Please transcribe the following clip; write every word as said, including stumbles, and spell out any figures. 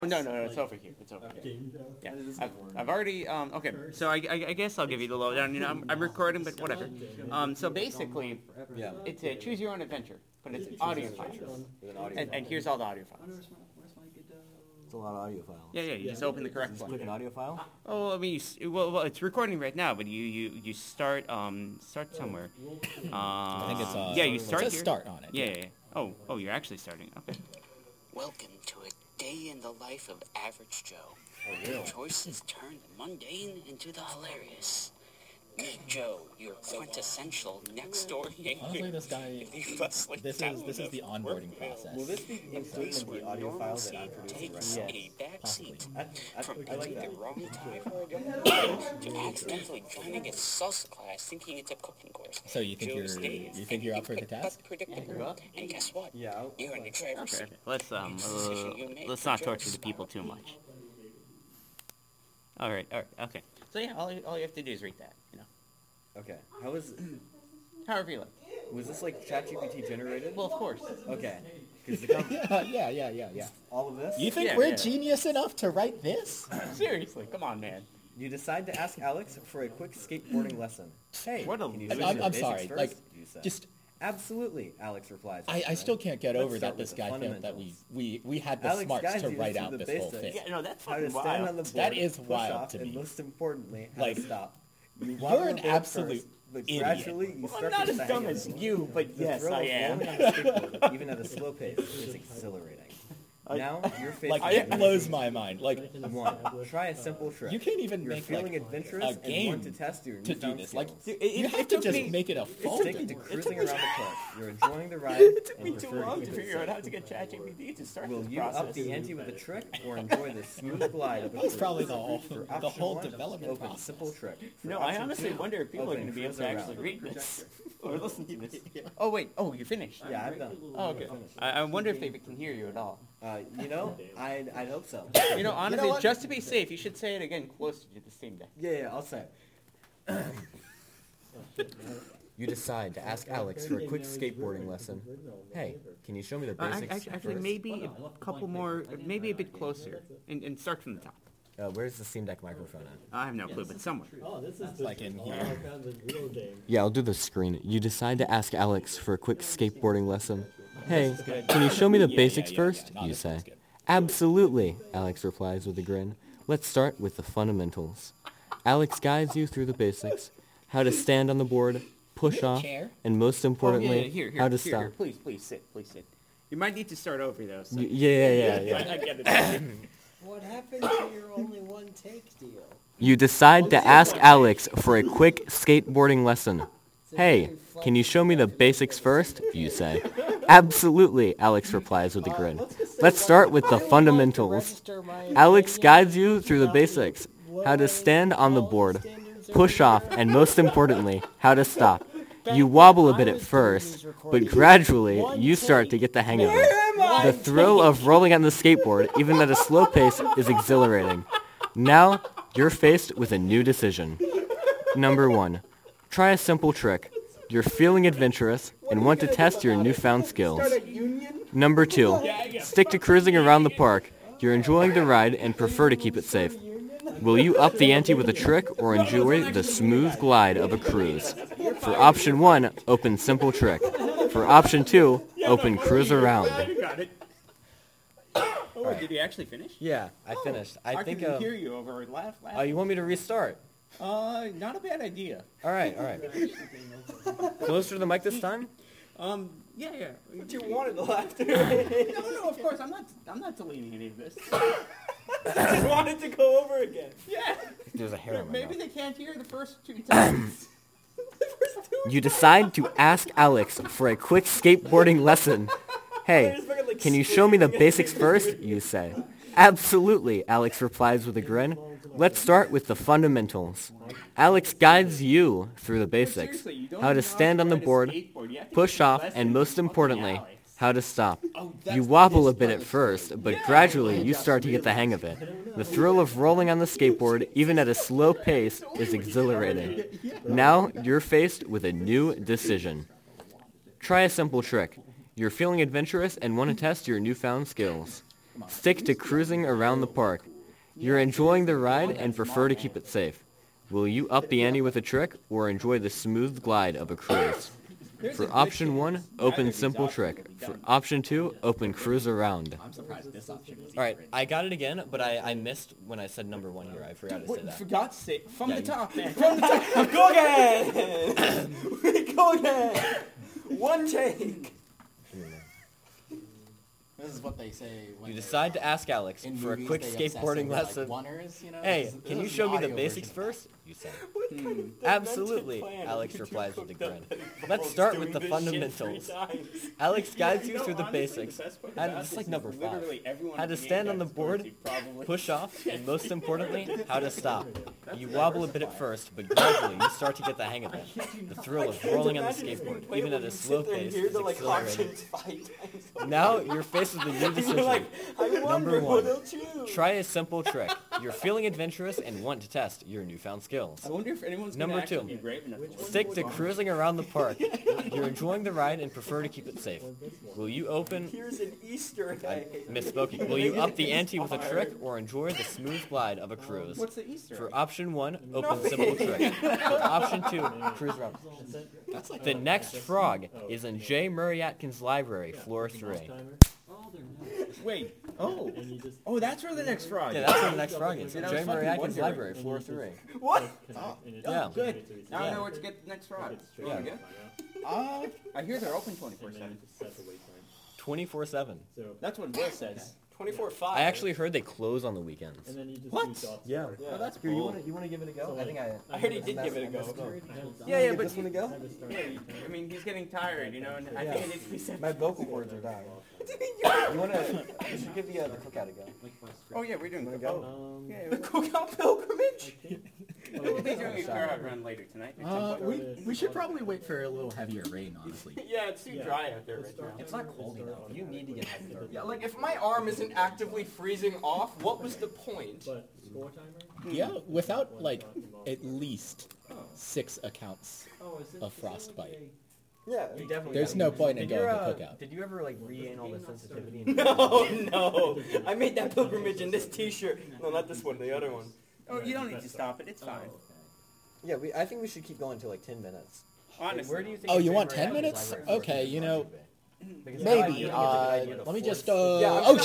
No, no, no, it's over here. It's over here. Yeah, I've, I've already. Um, okay, so I, I, I guess I'll give you the lowdown. You know, I'm, I'm recording, but whatever. Um, so basically, Yeah. it's a choose your own adventure, but it's an audio file. With an audio And, file. and here's all the audio files. It's a lot of audio files. Yeah, yeah. You just open the correct Just one. click an audio file. Oh, I mean, you, s- well, well, it's recording right now, but you, you, you start um start somewhere. Uh, I think it's, uh, yeah. You it start says here. start on it. Yeah, yeah, yeah. Oh, oh, you're actually starting. Okay. Welcome to a day in the life of Average Joe. Where choices turn the mundane into the hilarious. Meet Joe, your quintessential next-door neighbor. Honestly, this guy, The bustling this is town this is of the onboarding process. Will this be included in the audio file that I'm normalcy producing takes right now? a backseat I, I, from I like picking the that. wrong time to accidentally joining a salsa class thinking it's a cooking course. So you think Joe's you're days you think can you're be up for the quick task? but predictable. And guess what? Yeah. I'll- You're in the driver's Okay. seat. Let's um It's a uh, decision you make let's for not Joe's torture the people style. too much. All right. All right. Okay. So yeah, all you, all you have to do is read that. You know. Okay. How was? However you like. Was this like ChatGPT generated? Well, of course. Okay. Because the com- Yeah, yeah, yeah, yeah, yeah. all of this. You think Yeah, we're yeah. genius enough to write this? Seriously, come on, man. You decide to ask Alex for a quick skateboarding lesson. Hey, What a can you loser. show me I'm, the I'm basics sorry. first? Like, You say. just Absolutely, Alex replies. I, I still can't get Let's over start that this with the guy felt that we, fundamentals. we we had the Alex smarts guides to you write through out the this whole basics. thing. Yeah, no, that's How to fucking stand on wild. the board, That is push wild off, to and me. most importantly, how Like, to stop. You you're wobble an the board absolute first, but idiot. gradually you Well, I'm start not to as get the dumb hang of as it. you, but The yes, thrill I of am. rolling on a skateboard, even at a slow pace, is exhilarating. Now you're faced Like with it a blows my mind. Like One, try a simple trick. you can't even You're make feeling like adventurous a and game want to test your to do newfound this. Like skills. It- it- you it have to took just me- make it a It's folder. taking to took cruising me- around the park. You're enjoying the ride It took and me too prefer long keep to it figure out safe. how to get ChatGPT to start Will this you process. up the ante with a trick or enjoy the smooth glide of a That was cruise? probably the whole For the option whole one, development open process. simple trick. For No, I option honestly two, wonder if people are open going to be able to cruise actually around. read this or listen to this. Oh wait, oh you're finished. Yeah, I've done. Oh okay. I, I wonder if they can hear you at all. Uh, you know, I I hope so. You know, honestly, what? just to be safe, you should say it again closer to the same day. Yeah, yeah, I'll say it. You decide to ask Alex for a quick skateboarding lesson. Hey, can you show me the Uh, basics actually, actually, first? maybe a couple more, maybe a bit closer, and, and start from the top. Uh, where's the Steam Deck microphone at? I have no clue, but somewhere. Oh, this is Like in here. Yeah, I'll do the screen. You decide to ask Alex for a quick skateboarding lesson. Hey, can you show me the Yeah, basics yeah, yeah, first? yeah. No, You this say. one's good. Absolutely, Alex replies with a grin. Let's start with the fundamentals. Alex guides you through the basics. How to stand on the board, push Need a off, chair? and most Oh, importantly, yeah, yeah, here, here, how to here, stop. here. Please, please sit, please sit. You might need to start over though. So. Y- yeah, yeah, yeah, I, yeah. I get it. What happened to your only one take deal? You decide to ask Alex for a quick skateboarding lesson. Hey, can you show me the basics first? You say. Absolutely, Alex replies with a grin. Let's start with the fundamentals. Alex guides you through the basics. How to stand on the board, push off, and most importantly, how to stop. You wobble a bit at first, but gradually you start to get the hang of it. The thrill of rolling on the skateboard, even at a slow pace, is exhilarating. Now, you're faced with a new decision. Number one, try a simple trick. You're feeling adventurous and want to test your newfound skills. Number two, stick to cruising around the park. You're enjoying the ride and prefer to keep it safe. Will you up the ante with a trick or enjoy the smooth glide of a cruise? For option one, open simple trick. For option two, open cruise around. You got it. Oh, did you actually finish? Yeah, I finished. I I think. can Uh, hear you over laugh, laugh. oh, you want me to restart? Uh, not a bad idea. All right, all right. Closer to the mic this time. Um, yeah, yeah. But you wanted the laughter. No, no, of course, I'm not. I'm not deleting any of this. You wanted to go over again. Yeah. There's a hair on my Maybe mouth. they can't hear the first two times. You decide to ask Alex for a quick skateboarding lesson. Hey, can you show me the basics first? You say. Absolutely, Alex replies with a grin. Let's start with the fundamentals. Alex guides you through the basics. Seriously, you don't How to even know stand how on the ride a board, skateboard. You have to push get off, lessons and most from importantly, Alex. how to stop. Oh, You that's wobble a this bit part at that's first, but Yeah. gradually you start to get the hang of it. The thrill of rolling on the skateboard, even at a slow pace, is exhilarating. Now you're faced with a new decision. Try a simple trick. You're feeling adventurous and want to test your newfound skills. Stick to cruising around the park. You're enjoying the ride and prefer to keep it safe. Will you up the ante with a trick or enjoy the smooth glide of a cruise? For option one, open simple trick. For option two, open cruise around. I'm surprised this option was All right, I got it again, but I, I missed when I said number one here. I forgot to say that. For God's sake, from Yeah, the you- top, man. From the top. Go again. We go again. One take. This is what they say when You they're, decide to uh, ask Alex in for a movies, quick they obsess skateboarding over, like, lesson. oneers, you know? Hey, This is- can this you is show an me the audio basics version of first? You say. What kind of demented Absolutely, plan Alex did you replies with a cook up grin. that Let's involves start with doing the this fundamentals. shit three times? Alex guides You you know, through the honestly, basics. the best part Had, about this is this like is number five. literally everyone How at to the stand game on the has board, Dorsey, probably. push off, and most importantly, how to stop. You wobble a bit at first, but gradually you start to get the hang of it. The thrill of rolling on the skateboard, even at a slow pace, is exhilarating. Now you're faced with a new decision. You're like, I Number wonder one. what they'll choose. Try a simple trick. You're feeling adventurous and want to test your newfound skills. I wonder if anyone's Number gonna actually two. be brave enough to Stick to cruising around the park. You're enjoying the ride and prefer to keep it safe. Will you open... Here's an Easter I egg. misspoke. Will you up the ante with a trick or enjoy the smooth glide of a cruise? What's the Easter For egg? option one, open simple trick. For option two, cruise around. The next frog is in J. Murray Atkins Library, floor three. Wait. Oh. Oh, that's where the next frog Yeah, is. that's where the next frog is. Yeah, I J. was Murray fucking Atkins wondering. Library, floor three. What? Yeah. Good. Now I Yeah. know where to get the next frog. Yeah. You good? Uh, I hear they're open twenty-four seven. twenty-four seven. That's what Will says. twenty-four five. I actually heard they close on the weekends. What? Yeah. Oh, that's Here, you cool. want to you want to give it a go? I think I. I heard he did give it a go. Yeah, yeah, but this one to go? Yeah, I mean, he's getting tired, you know, and I think it needs to be said. My vocal cords are dying. You want to? You should give the uh, the cookout a go. Oh, yeah, we're doing Wanna the go? Yeah, the cookout pilgrimage. We'll be doing a car run later tonight. at some uh, point. we, we should probably wait for a little heavier rain, honestly. Yeah, it's too dry out there right now. It's not cold enough. You need to get hydrated. Yeah, like if my arm isn't actively freezing off, what was the point? Yeah, without, like, at least six accounts of frostbite. Yeah. You definitely. There's gotta- no point in Did going you, to uh, cookout. Did you ever like regain all the sensitivity? And No, no. I made that pilgrimage in this T-shirt. No, not this one. The other one. Oh, you don't need to stop it. It's fine. Yeah, we. I think we should keep going to like ten minutes. Honestly. Where do you think? Oh, the you want J. Murray ten Atkins minutes? Library floor Okay, should you be? know, Because now I maybe. think it's a good Uh, idea to let me force just, the- uh, Yeah, I'm oh gonna